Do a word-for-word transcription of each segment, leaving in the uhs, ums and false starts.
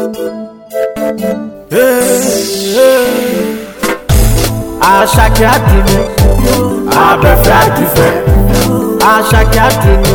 Àṣàkẹ́ Àdùnní, abẹ́fẹ́ àdìfẹ́. Àṣàkẹ́ Àdùnní,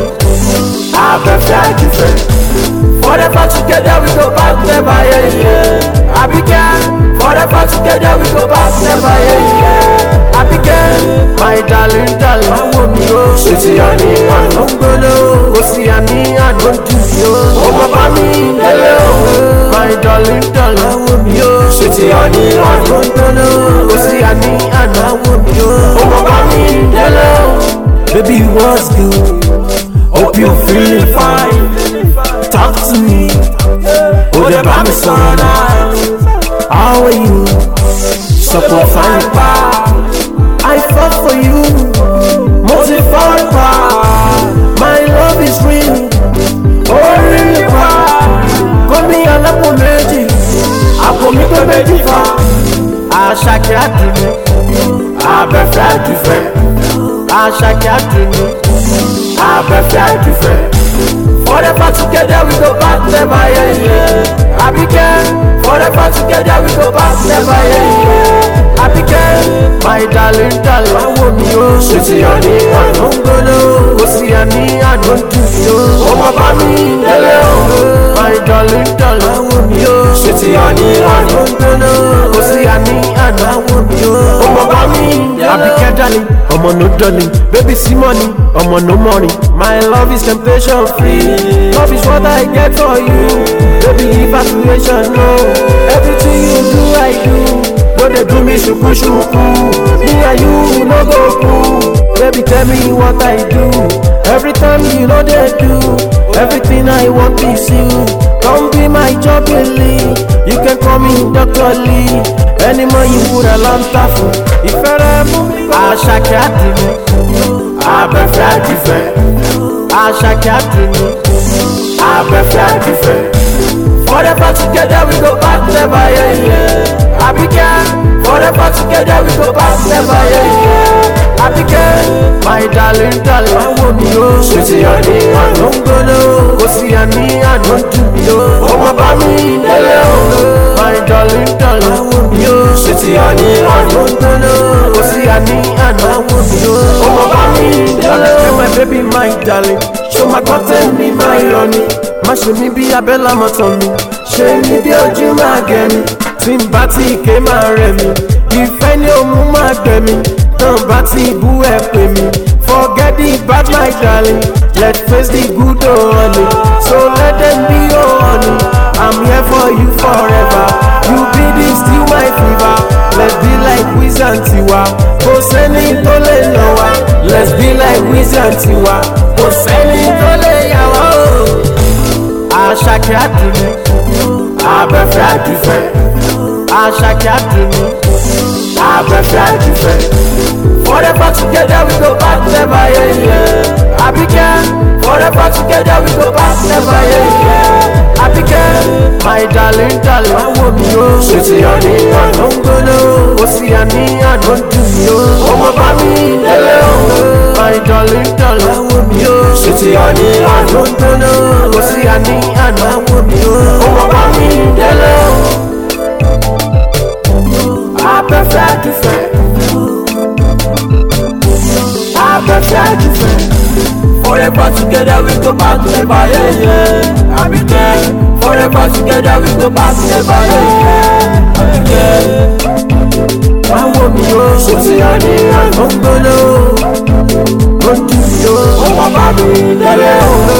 abẹ́fẹ́ àdìfẹ́. Forever together we go back never, yeah, yeah. Abike, forever together we go back never, yeah, yeah. Abike, my darling, darling, I want me, oh. Sweetie, honey, I don't go low. Oh, see, honey, I don't do you. Oh, my baby, hello. My darling, darling, I want me, oh. Sweetie, honey, I don't go low. Oh, see, honey, I want me, oh. Oh, my baby, hello. Baby, what's good? Hope you're feeling fine. Talk to me. Oh, the baby son, how are you? Support fine pa. I fought for you. Motivate pa. My love is real. Oh, really pa. Call me a lapo meji. Apo mi ko meji fa. Àṣàkẹ́ Àdùnní, abẹ́fẹ́ àdìfẹ́. Àṣàkẹ́ Àdùnní, abẹ́fẹ́ àdìfẹ́. Forever together we go back never, yeah, yeah. Abike, forever together we go back never, yeah, yeah. Abike, my darling, darling, I want me, oh. Sweetie, honey, I don't go low. Oh, see, honey, I don't do you. Oh, my baby, hello. My darling, darling, I want me, oh. Sweetie, honey, I don't go low. Oh, see, honey, I want me, oh. Oh, my baby, Abike, darling, I'm on no darling. Baby, see money, I'm on no money. My love is temptation free. Love is what I get for you. Baby, evacuation, no. Everything you do, I do. No, they do me shuku shuku. Me and you, no go cool. Baby, tell me what I do. Every time you know they do. Everything I want is you. Come be my job, Lee. You can call me Doctor Lee. Any more you put a lamp tafu. If I move, Àṣàkẹ́ Àdùnní, abẹ́fẹ́ àdìfẹ́. Àṣàkẹ́ Àdùnní, abẹ́fẹ́ àdìfẹ́. Forever together we go back never, yeah, yeah. Abike, forever together we go back never, yeah, yeah. Abike, my darling, darling, I want me, oh. Sweetie, honey, I don't go low. Oh, see, honey, I don't do you. Oh, my baby, hello. My darling, darling, I want me, oh. Sweetie, honey, I don't go low. Oh, see, honey, I want me, oh. Oh, my baby, hello. My baby, my darling, show my cotton, me, my honey. Má ṣe mí bí abẹ́là mọ́tàn mi, ṣe mí bí ojú máa gẹ̀ mí. Tí n bá ti ké máa rẹ̀ mí, ìfẹ́ ni ó mú máa gbẹ̀ mí. Tán bá ti bú ẹ pè mí, forget the bad my darling. Let's face the good oh honey, so let them be oh honey. I'm here for you forever, you be the still my fever. Let's be like Wiz and Tiwa, kò sẹ́ni tó lè lọ wá. Let's be like Wiz and Tiwa, kò sẹ́ni tó lè yà wá o. Àṣàkẹ́ Àdùnní, abẹ́fẹ́ àdìfẹ́. Àṣàkẹ́ Àdùnní, abẹ́fẹ́ àdìfẹ́. Forever together we go back never, yeah, yeah. Abike, forever together we go back never, yeah, yeah. Abike, my darling, darling, I want me, oh. Sweetie, honey, I don't go low. Oh, see, honey, I don't do you. Oh, my baby, hello. My darling, darling, I want me, oh. Sweetie, honey, I don't go low. Oh, see, honey, I want me, oh. Oh, my baby, hello. Abẹ́fẹ́ àdìfẹ́. Abẹ́fẹ́ àdìfẹ́. Forever together we go back never, yeah, yeah. Abike, forever together we go back never, yeah, yeah. Abike, I want me, oh. Sweetie, honey, I don't go low. Don't do you. Oh, my baby, hello.